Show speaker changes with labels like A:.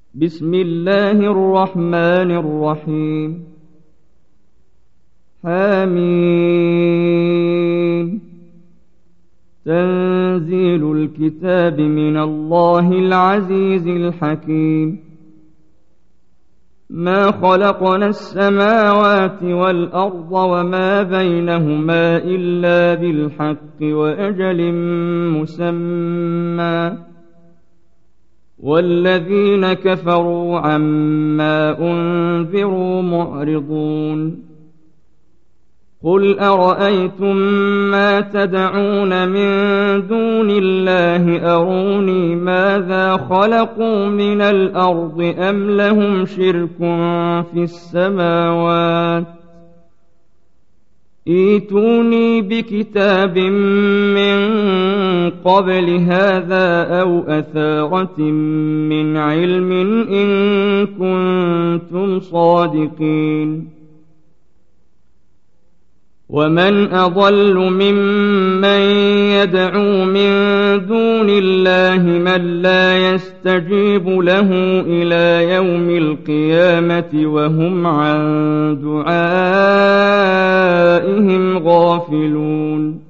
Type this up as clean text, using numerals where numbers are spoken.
A: بسم الله الرحمن الرحيم حميم تنزيل الكتاب من الله العزيز الحكيم ما خلقنا السماوات والأرض وما بينهما إلا بالحق وأجل مسمى والذين كفروا عما أنذروا معرضون قل أرأيتم ما تدعون من دون الله أروني ماذا خلقوا من الأرض أم لهم شرك في السماوات ائتوني بكتاب من قبل هذا أو أثارة من علم إن كنتم صادقين ومن أضل ممن يدعو من دون الله من لا يستجيب له إلى يوم القيامة وهم عن دعائهم غافلون